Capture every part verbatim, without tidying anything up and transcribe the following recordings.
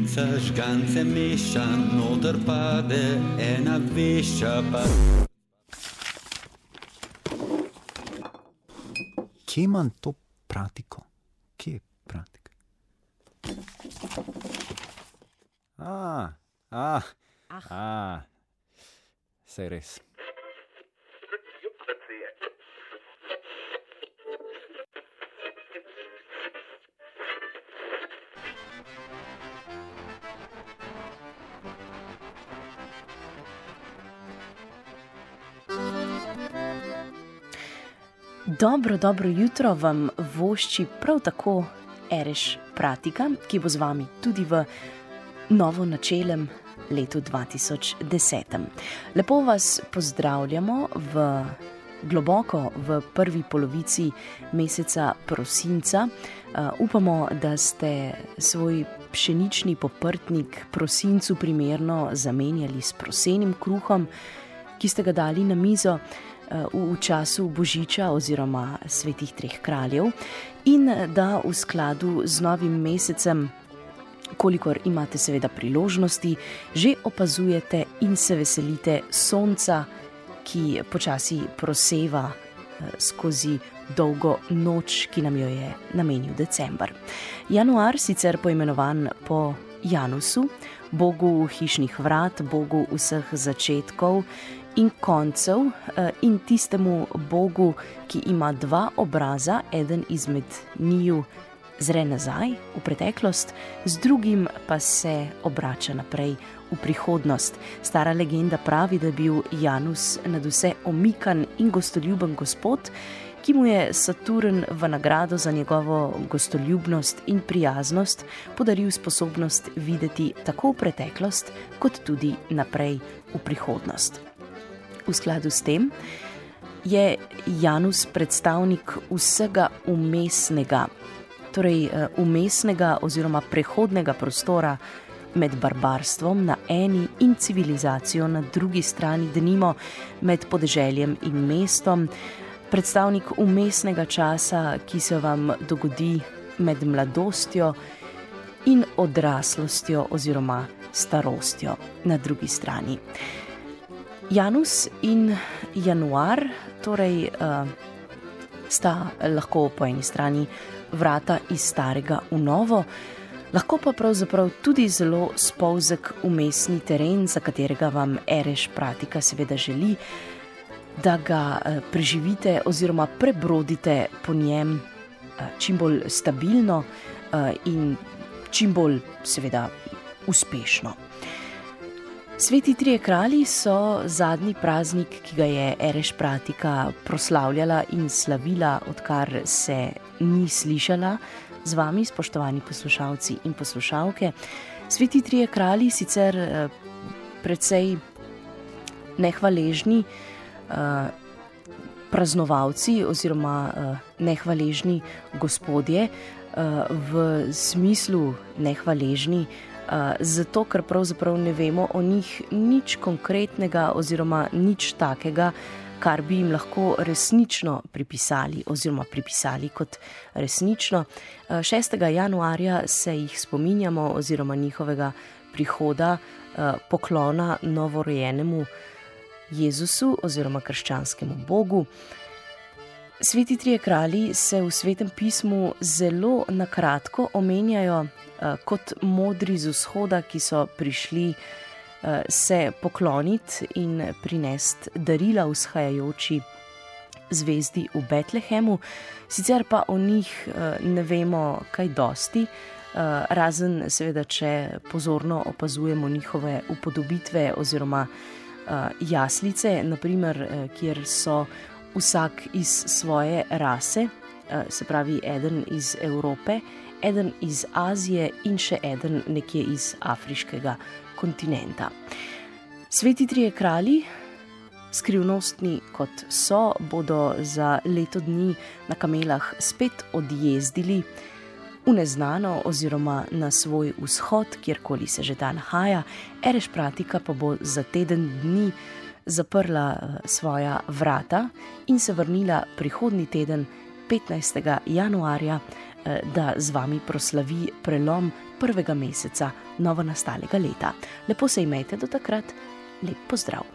Mixaš ganze meša, noter pade ena vešča pa... Kje imam to pratiko? Kje je pratika? A, a, a, saj res. Dobro, dobro jutro vam vošči prav tako Ereš Pratika, ki bo z vami tudi v novo načelem letu dva tisoč deset. Lepo vas pozdravljamo v globoko v prvi polovici meseca prosinca. Uh, upamo, da ste svoj pšenični poprtnik prosincu primerno zamenjali s prosenim kruhom, ki ste ga dali na mizo v času Božiča oziroma svetih treh kraljev, in da v skladu z novim mesecem, kolikor imate seveda priložnosti, že opazujete in se veselite sonca, ki počasi proseva skozi dolgo noč, ki nam jo je namenil december. Januar, sicer poimenovan po Janusu, bogu hišnih vrat, bogu vseh začetkov in koncev in tistemu bogu, ki ima dva obraza, eden izmed njiju zre nazaj v preteklost, z drugim pa se obrača naprej v prihodnost. Stara legenda pravi, da je bil Janus nadvse omikan in gostoljuben gospod, ki mu je Saturn v nagrado za njegovo gostoljubnost in prijaznost podaril sposobnost videti tako v preteklost, kot tudi naprej v prihodnost. V skladu s tem je Janus predstavnik vsega umestnega, torej umestnega oziroma prehodnega prostora med barbarstvom na eni in civilizacijo na drugi strani, denimo med podeželjem in mestom, predstavnik umestnega časa, ki se vam dogodi med mladostjo in odraslostjo oziroma starostjo na drugi strani. Janus in Januar torej uh, sta lahko po eni strani vrata iz starega v novo, lahko pa pravzaprav tudi zelo spolzek umestni teren, za katerega vam Ereš Pratika seveda želi, da ga uh, preživite oziroma prebrodite po njem uh, čim bolj stabilno uh, in čim bolj seveda uspešno. Sveti trije kralji so zadnji praznik, ki ga je Ereš Pratika proslavljala in slavila, odkar se ni slišala z vami, spoštovani poslušalci in poslušalke. Sveti trije kralji, sicer eh, precej nehvaležni eh, praznovalci oziroma eh, nehvaležni gospodje, eh, v smislu nehvaležni, Uh, zato, ker pravzaprav ne vemo o njih nič konkretnega oziroma nič takega, kar bi jim lahko resnično pripisali oziroma pripisali kot resnično. Uh, šestega januarja se jih spominjamo oziroma njihovega prihoda, uh, poklona novorojenemu Jezusu oziroma krščanskemu Bogu. Sveti trije kralji se v Svetem pismu zelo na kratko omenjajo kot modri z vzhoda, ki so prišli se pokloniti in prinesti darila vzhajajoči zvezdi v Betlehemu. Sicer pa o njih ne vemo kaj dosti, razen seveda, če pozorno opazujemo njihove upodobitve oziroma jaslice, naprimer, kjer so vsak iz svoje rase, se pravi eden iz Evrope, eden iz Azije in še eden nekje iz afriškega kontinenta. Sveti trije kralji, skrivnostni kot so, bodo za leto dni na kamelah spet odjezdili v neznano oziroma na svoj vzhod, kjerkoli se že ta nahaja. Ereš Pratika pa bo za teden dni zaprla svoja vrata in se vrnila prihodnji teden, petnajstega januarja, da z vami proslavi prelom prvega meseca novo nastalega leta. Lepo se imejte do takrat, lep pozdrav.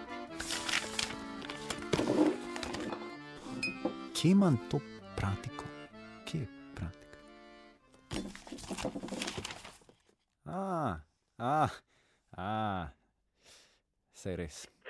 Kje imam to pratiko? Kje je pratika? A, a, a, saj res.